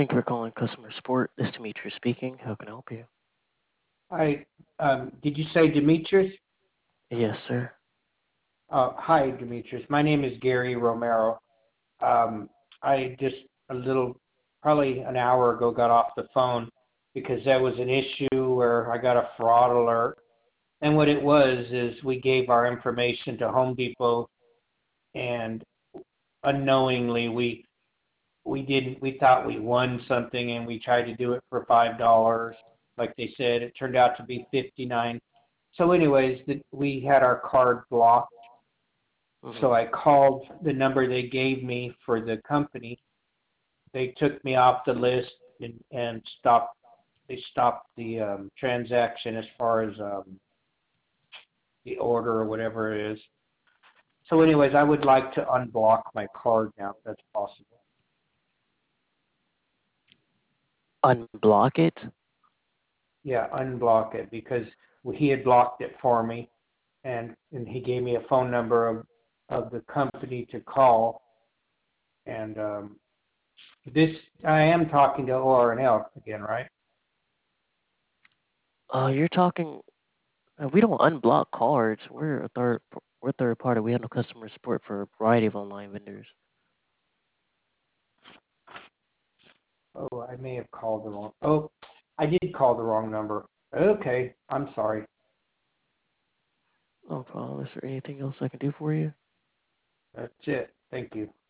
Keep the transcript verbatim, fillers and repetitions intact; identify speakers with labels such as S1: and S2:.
S1: Thank you for calling customer support. This is Demetrius speaking. How can I help you?
S2: Hi, um, did you say Demetrius?
S1: Yes, sir.
S2: Uh, hi, Demetrius. My name is Gary Romero. Um, I just a little, probably an hour ago, got off the phone because there was an issue where I got a fraud alert. And what it was is we gave our information to Home Depot, and unknowingly we we didn't. We thought we won something, and we tried to do it for five dollars, like they said. It turned out to be fifty nine. So, anyways, the, we had our card blocked. So
S1: Mm-hmm.
S2: I called the number they gave me for the company. They took me off the list and, and stopped. They stopped the um, transaction as far as um, the order or whatever it is. So, anyways, I would like to unblock my card now, if that's possible.
S1: Unblock it?
S2: Yeah, unblock it because he had blocked it for me, and and he gave me a phone number of of the company to call, and um, this I am talking to O R and L again, right?
S1: Uh, you're talking. Uh, we don't unblock cards. We're a third. We're third party. We handle customer support for a variety of online vendors.
S2: Oh, I may have called the wrong. Oh, I did call the wrong number. Okay, I'm sorry.
S1: No problem. Is there anything else I can do for you?
S2: That's it. Thank you.